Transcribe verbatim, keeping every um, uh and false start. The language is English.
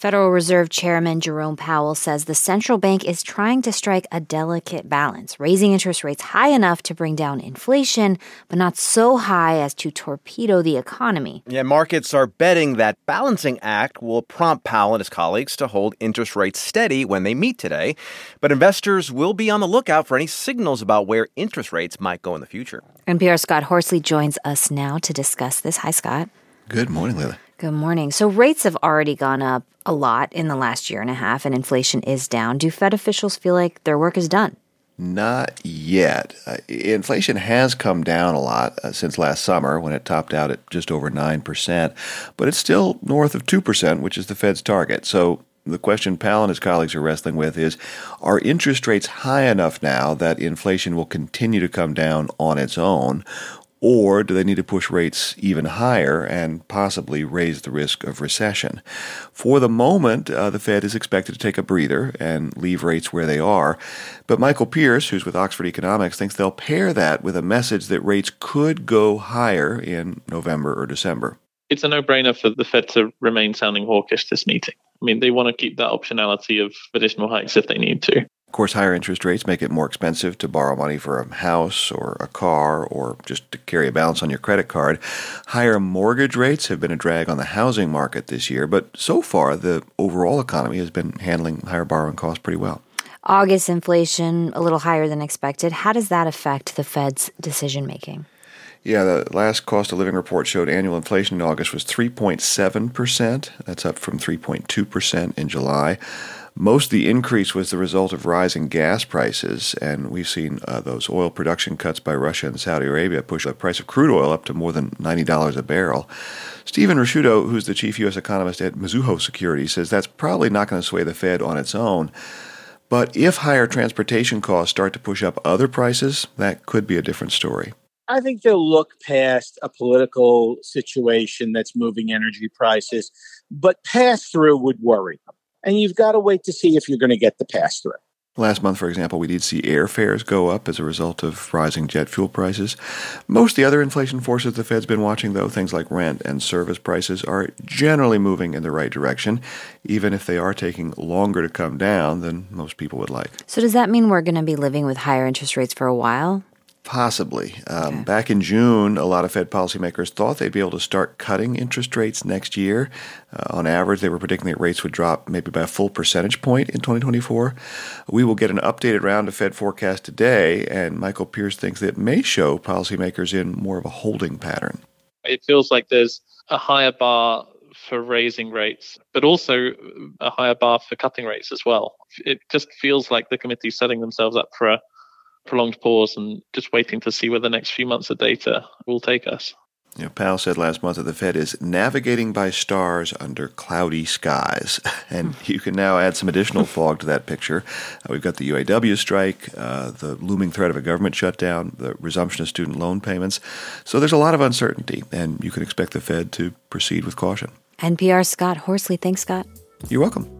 Federal Reserve Chairman Jerome Powell says the central bank is trying to strike a delicate balance, raising interest rates high enough to bring down inflation, but not so high as to torpedo the economy. Yeah, markets are betting that balancing act will prompt Powell and his colleagues to hold interest rates steady when they meet today. But investors will be on the lookout for any signals about where interest rates might go in the future. N P R's Scott Horsley joins us now to discuss this. Hi, Scott. Good morning, Lily. Good morning. So rates have already gone up a lot in the last year and a half, and inflation is down. Do Fed officials feel like their work is done? Not yet. Uh, inflation has come down a lot uh, since last summer when it topped out at just over nine percent, but it's still north of two percent, which is the Fed's target. So the question Powell and his colleagues are wrestling with is, are interest rates high enough now that inflation will continue to come down on its own? Or do they need to push rates even higher and possibly raise the risk of recession? For the moment, uh, the Fed is expected to take a breather and leave rates where they are. But Michael Pierce, who's with Oxford Economics, thinks they'll pair that with a message that rates could go higher in November or December. It's a no-brainer for the Fed to remain sounding hawkish this meeting. I mean, they want to keep that optionality of additional hikes if they need to. Of course, higher interest rates make it more expensive to borrow money for a house or a car or just to carry a balance on your credit card. Higher mortgage rates have been a drag on the housing market this year, but so far the overall economy has been handling higher borrowing costs pretty well. August inflation a little higher than expected. How does that affect the Fed's decision-making? Yeah, the last cost of living report showed annual inflation in August was three point seven percent. That's up from three point two percent in July. Most of the increase was the result of rising gas prices, and we've seen uh, those oil production cuts by Russia and Saudi Arabia push the price of crude oil up to more than ninety dollars a barrel. Stephen Rasciuto, who's the chief U S economist at Mizuho Securities, says that's probably not going to sway the Fed on its own. But if higher transportation costs start to push up other prices, that could be a different story. I think they'll look past a political situation that's moving energy prices, but pass-through would worry them. And you've got to wait to see if you're going to get the pass-through. Last month, for example, we did see airfares go up as a result of rising jet fuel prices. Most of the other inflation forces the Fed's been watching, though, things like rent and service prices, are generally moving in the right direction, even if they are taking longer to come down than most people would like. So does that mean we're going to be living with higher interest rates for a while? Possibly. Um, Okay. Back in June, a lot of Fed policymakers thought they'd be able to start cutting interest rates next year. Uh, on average, they were predicting that rates would drop maybe by a full percentage point in twenty twenty-four. We will get an updated round of Fed forecast today, and Michael Pierce thinks that it may show policymakers in more of a holding pattern. It feels like there's a higher bar for raising rates, but also a higher bar for cutting rates as well. It just feels like the committee's setting themselves up for a prolonged pause and just waiting to see where the next few months of data will take us. You know, Powell said last month that the Fed is navigating by stars under cloudy skies. And you can now add some additional fog to that picture. Uh, we've got the U A W strike, uh, the looming threat of a government shutdown, the resumption of student loan payments. So there's a lot of uncertainty, and you can expect the Fed to proceed with caution. N P R's Scott Horsley. Thanks, Scott. You're welcome.